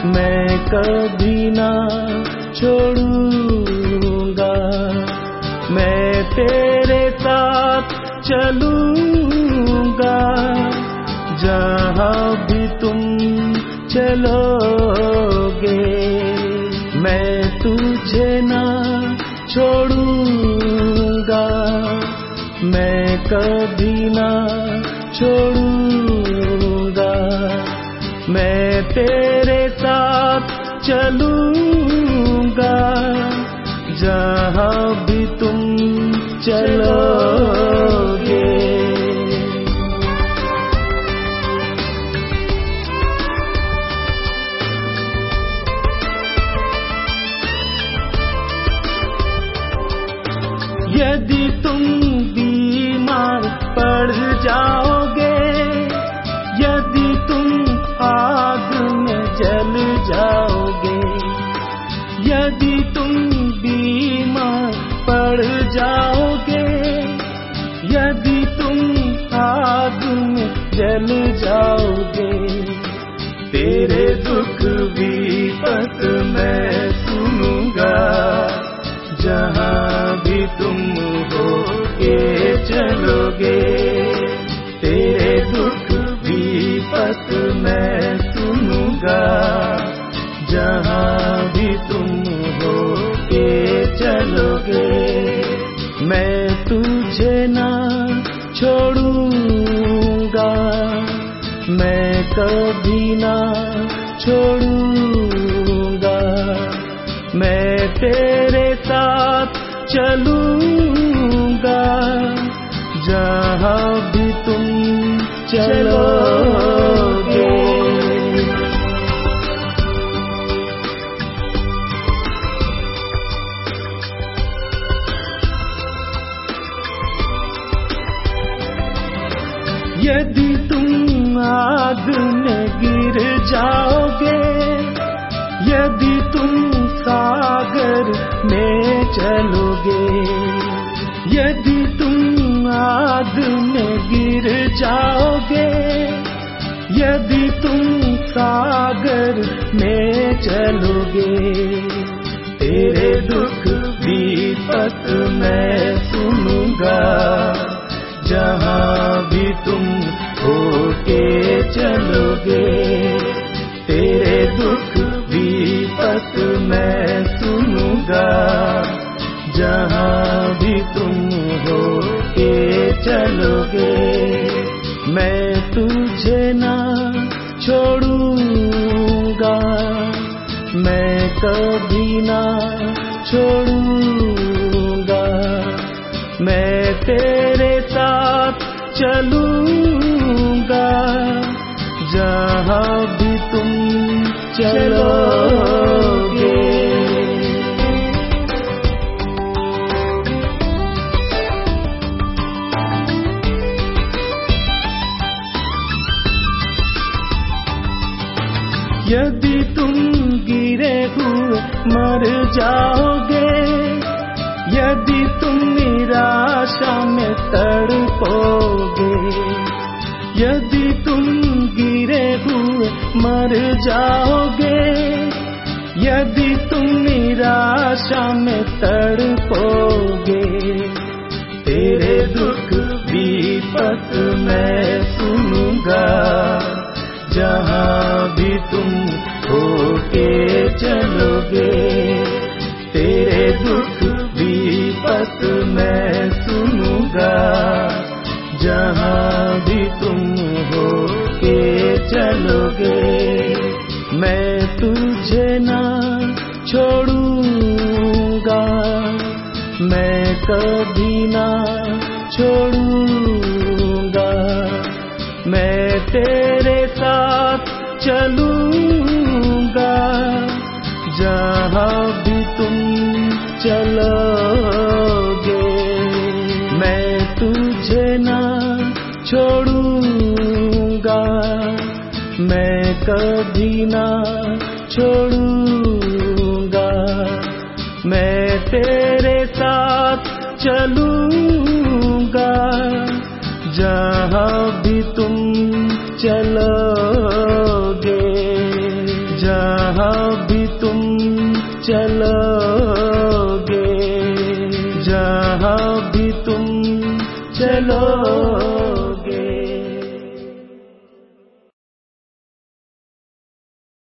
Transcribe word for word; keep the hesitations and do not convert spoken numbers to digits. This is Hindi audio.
मैं कभी ना छोड़ूंगा। मैं तेरे साथ चलूंगा, जहाँ भी तुम चलोगे। मैं तुझे ना छोड़ूंगा, मैं कभी ना छोड़ूंगा। मैं तेरे साथ चलूंगा, जहाँ भी तुम चलोगे। यदि तुम बीमार पड़ जाओगे, यदि तुम आग में जल जाओगे, यदि तुम बीमार पड़ जाओगे, यदि तुम आग में जल जाओगे, तेरे दुख विपत मैं सुनूंगा, जहाँ भी तुम हो के चलोगे। तेरे दुख विपत मैं सुनूंगा, जहाँ भी तुम हो के चलोगे। मैं तुझे ना छोड़ूंगा, मैं कभी ना छोड़ूंगा। मैं तेरे साथ चलूंगा, जहाँ भी तुम चलोगे। यदि तुम आग में गिर जाओगे, यदि तुम सागर में चलोगे, यदि तुम आग में गिर जाओगे, यदि तुम सागर में चलोगे, तेरे दुख विपत मैं सुनूंगा, जहाँ भी तुम होके चलोगे। तेरे दुख विपत मैं सुनूंगा, जहाँ भी तुम होके चलोगे। मैं तुझे ना छोड़ूंगा, मैं कभी ना छोड़ूंगा। मैं तेरे साथ चलूंगा, जहाँ भी तुम चलोगे। यदि तुम गिरे हुए मर जाओगे, यदि तुम निराशा में तड़पोगे, यदि तुम गिरे हुए मर जाओगे, यदि तुम निराशा में तड़पोगे, तेरे दुख विपत मैं सुनूंगा, जहाँ भी तुम होके चलोगे। तेरे दुख विपत मैं सुनूंगा, जहाँ भी तुम होके चलोगे। मैं तुझे ना छोड़ूंगा, मैं कभी ना छोड़ूंगा। मैं तेरे साथ चलूंगा, जहाँ भी तुम चलोगे। मैं तुझे ना छोड़ूंगा, मैं कभी ना छोड़ूंगा। मैं तेरे साथ चलूंगा, जहाँ भी तुम चलोगे। जहाँ जहाँ भी तुम चलोगे, जहाँ भी तुम चलोगे।